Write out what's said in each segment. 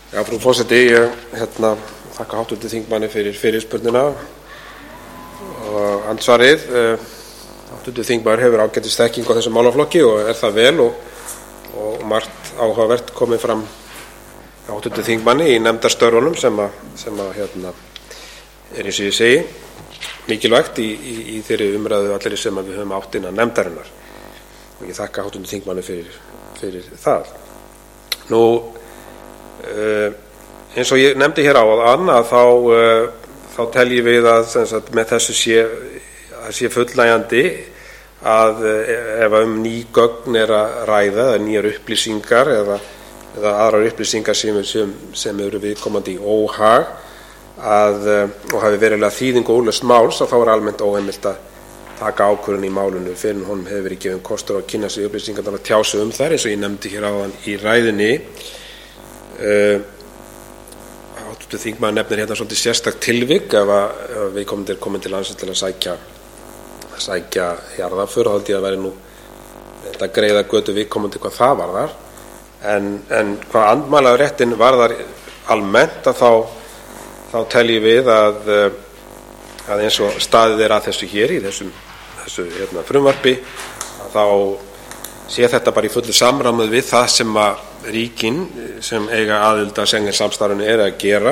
Já, frú forseti, ég þakka hv. þingmanni fyrir fyrirspurnina og andsvarið. Hv. þingmaður hefur ágætis þekkingu á þessum málaflokki og það vel og margt áhugavert komið fram hjá hv. þingmanni í nefndarstörfunum sem eins og ég segi mikilvægt í þeirri umræðu allri sem við höfum átt innan nefndarinnar og ég þakka hv. þingmanni fyrir það. Eins og ég nefndi hér áðan þá tel ég við að með þessu sé fullnægjandi að ef ný gögn að ræða eða nýjar upplýsingar eða aðrar upplýsingar sem eru viðkomandi í óhag og hafi verulega þýðingu og úrlausn máls, þá almennt óheimilt að taka ákvörðun í málinu fyrr en honum hefur verið gefinn kostur á að kynna sér upplýsingarnar og tjá sig þær, eins og ég nefndi hér áðan í ræðunni. Hv. þingmaður nefnir hérna svolítið sérstakt tilvik ef viðkomandi kominn til landsins til að sækja jarðaför, þá held ég að væri nú að greiða götu viðkomandi hvað það varðar, en hvað andmælaréttinn varðar almennt þá tel ég við að eins og staðið að þessu hér í þessu frumvarpi þá sé þetta bara í fullu samræmi við það sem að ríkin sem eiga aðild að Schengen-samstarfinu að gera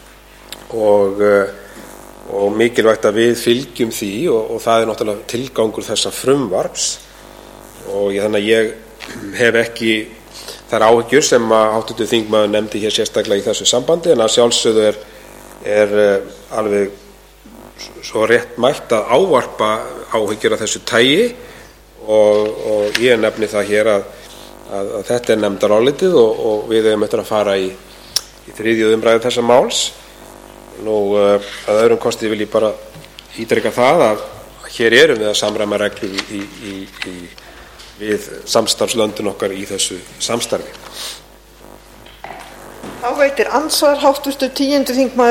og mikilvægt að við fylgjum því og það náttúrulega tilgangur þessa frumvarps og þannig að ég hef ekki þær áhyggjur sem að hv. þingmaður nefndi hér sérstaklega í þessu sambandi, en að sjálfsögðu er alveg svo rétt mætt að ávarpa áhyggjur af þessu tagi og ég nefni það hér að þetta nefndarálitið og við eigum eftir að fara í 3. umræðu þessa máls. Að öðrum kosti vil ég bara ítreka það að hér erum við að samræma reglur við samstarfslöndin okkar í þessu samstarfi. Þá veitir andsvar hv. 10. þingmaður